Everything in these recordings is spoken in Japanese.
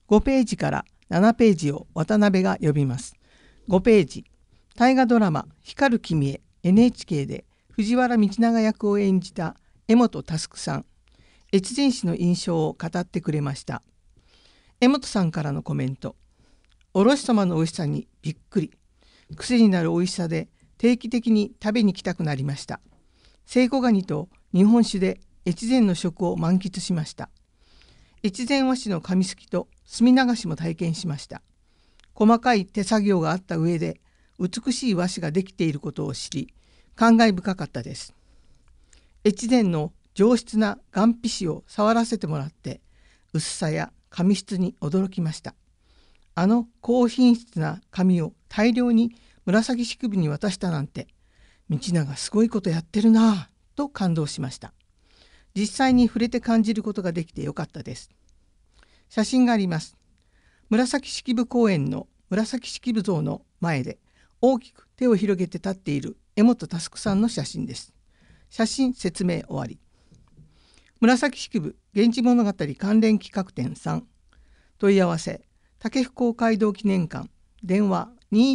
5ページから7ページを渡辺が読みます。5ページ、大河ドラマ光る君へ NHK で藤原道長役を演じた江本佑さん、越前市の印象を語ってくれました。江本さんからのコメント。おろしそばの美味しさにびっくり。癖になる美味しさで定期的に食べに来たくなりました。セイコガニと日本酒で越前の食を満喫しました。越前和紙の紙すきと墨流しも体験しました。細かい手作業があった上で美しい和紙ができていることを知り、感慨深かったです。越前の上質な岩皮紙を触らせてもらって薄さや紙質に驚きました。あの高品質な紙を大量に紫式部に渡したなんて、道長すごいことやってるなぁと感動しました。実際に触れて感じることができてよかったです。写真があります。紫式部公園の紫式部像の前で大きく手を広げて立っている江本佑さんの写真です。写真説明終わり。紫式部源氏物語関連企画展3、問い合わせ武府公街道記念館、電話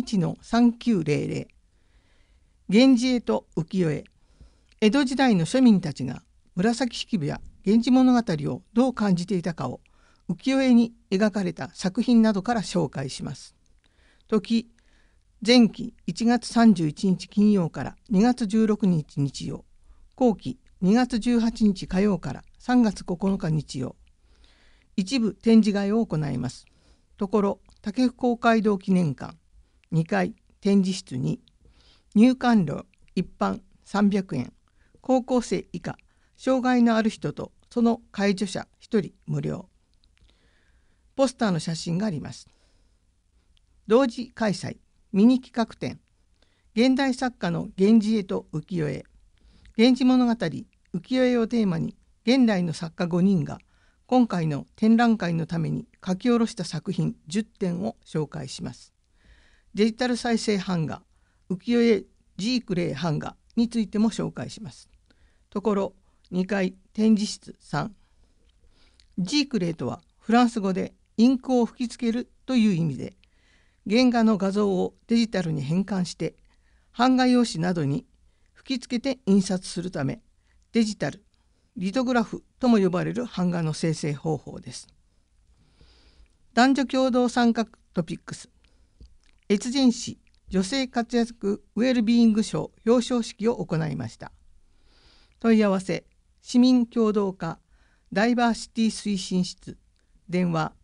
21-3900。 源氏絵と浮世絵。江戸時代の庶民たちが紫式部や源氏物語をどう感じていたかを浮世絵に描かれた作品などから紹介します。時、前期1月31日金曜から2月16日日曜、後期2月18日火曜から3月9日日曜。一部展示会を行います。ところ、武府公街道記念館2階展示室に入館料一般300円、高校生以下、障害のある人とその介助者1人無料。ポスターの写真があります。同時開催ミニ企画展、現代作家の源氏絵と浮世絵。源氏物語浮世絵をテーマに現代の作家5人が今回の展覧会のために書き下ろした作品10点を紹介します。デジタル再生版画浮世絵ジークレイ版画についても紹介します。ところ、2階展示室3。ジークレイとはフランス語でインクを吹きつけるという意味で、原画の画像をデジタルに変換して版画用紙などに吹きつけて印刷するため、デジタルリトグラフとも呼ばれる版画の生成方法です。男女共同参画トピックス。越前市女性活躍ウェルビーイング賞表彰式を行いました。問い合わせ市民協働課ダイバーシティ推進室、電話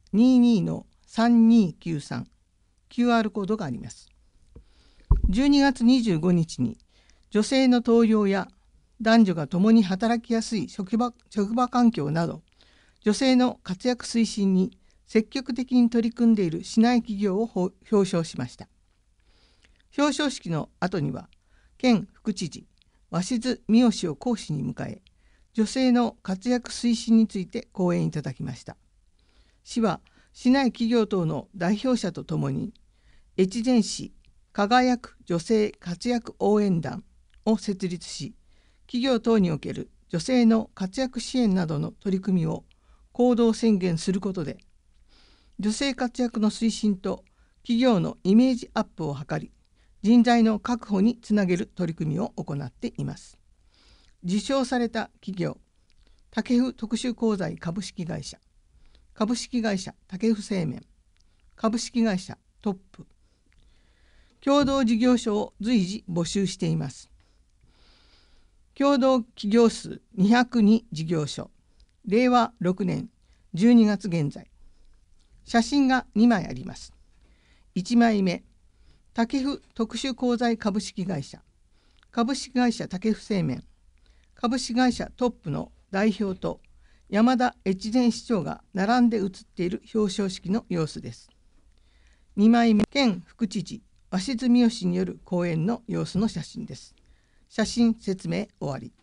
22-3293。 QR コードがあります。12月25日に女性の登用や男女が共に働きやすい職場環境など、女性の活躍推進に積極的に取り組んでいる市内企業を表彰しました。表彰式の後には県副知事鷲津美代氏を講師に迎え、女性の活躍推進について講演いただきました。市は市内企業等の代表者とともに越前市輝く女性活躍応援団を設立し、企業等における女性の活躍支援などの取り組みを行動宣言することで、女性活躍の推進と企業のイメージアップを図り、人材の確保につなげる取り組みを行っています。受賞された企業、武府特殊鋼材株式会社、株式会社武府製麺、株式会社トップ。共同事業所を随時募集しています。共同企業数202事業所、令和6年12月現在。写真が2枚あります。1枚目、武府特殊鋼材株式会社、株式会社武府製麺、株式会社トップの代表と山田越前市長が並んで写っている表彰式の様子です。2枚目、県副知事鷲津美代氏による講演の様子の写真です。写真説明終わり。